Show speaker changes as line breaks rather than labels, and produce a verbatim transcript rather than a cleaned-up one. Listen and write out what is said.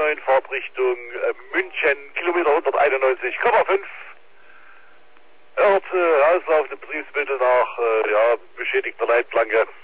neun, Fahrtrichtung äh, München, Kilometer hunderteinundneunzig Komma fünf. Er hat äh, auslaufende Betriebsmittel nach äh, ja, beschädigter Leitplanke.